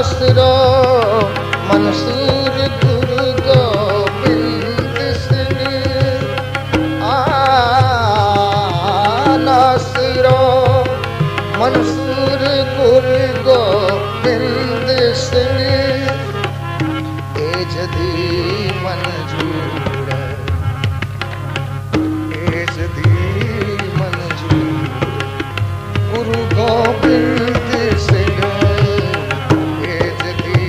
नासरो मंसूर गुरु गोबिंद सिंह नासरो मंसूर गुरु गोबिंद सिंह जदी मंजूर जदी मंजूर गुरु गोबिंद सिंह जदी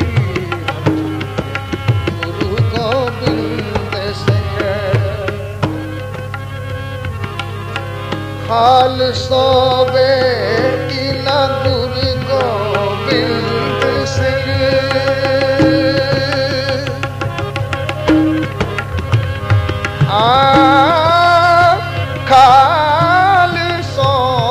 गुरु गोबिंद सिंह खालसा बेटी ना गुरु गोबिंद सिंह खालसा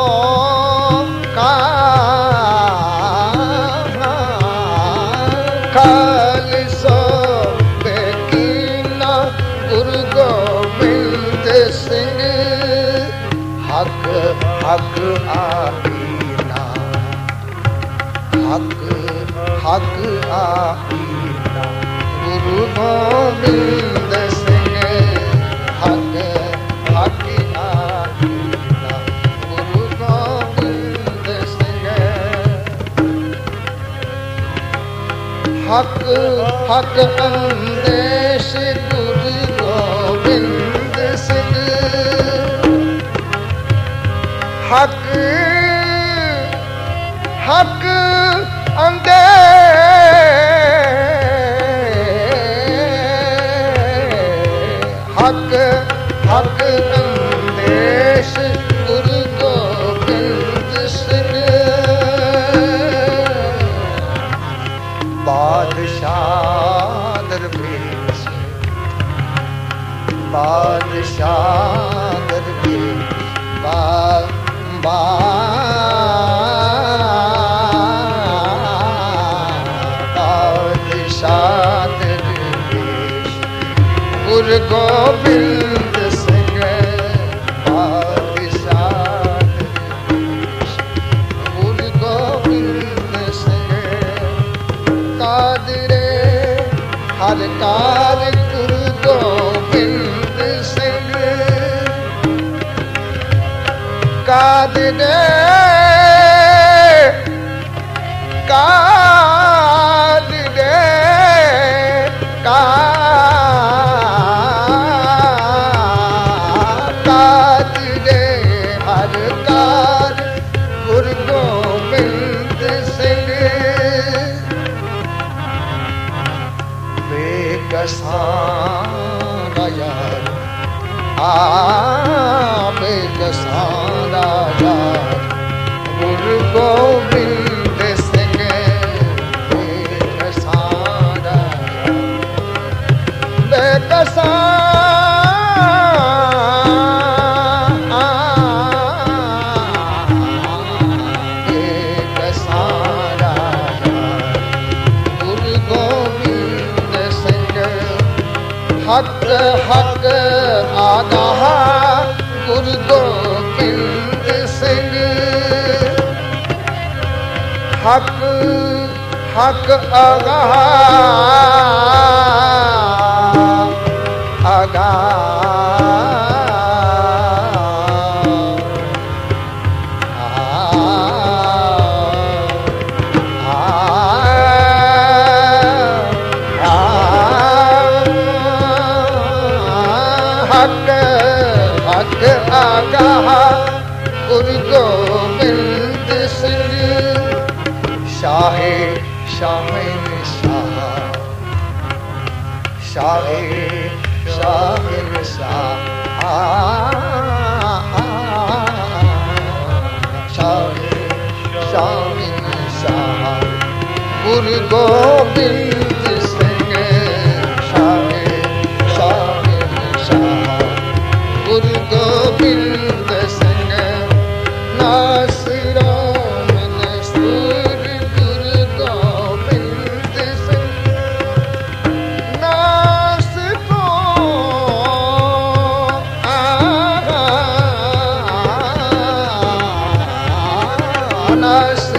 खालसा बेकीना गुरु गोबिंद सिंह हक हक आईना हक हक आईना गुरु गोबिंद सिंह हक हक आईना गुरु गोबिंद सिंह हक हक अंदेश गुरु गोबिंद सिंह हक हक अंदेश हक हक अंदेश गुरु गोबिंद सिंह बादशाह दरवेश बादशाह दरवेश बादशाह दरवेश गुरु गोबिंद सिंह बादशाह दरवेश गुरु गोबिंद सिंह कादरे हर कार गुरु गोबिंद सिंह कादरे कादरे कादरे हर कार गुरु गोबिंद सिंह बेकसां यार बेकसां यार गुरु गोबिंद सिंह बेकसां बेकसां हक हक आगाह गुरु गोबिंद सिंह हक हक आगाह हक हक आगाह गुरु गोबिंद सिंह शाहे शाहे शाह शाहे शाहे शाह शाहे शाहे शाह गुरु गोबिंद सिंह शाहे शाहे शाह गुरु गोबिंद सिंह नासरो मंसूर गुरु गोबिंद सिंह नासरो नास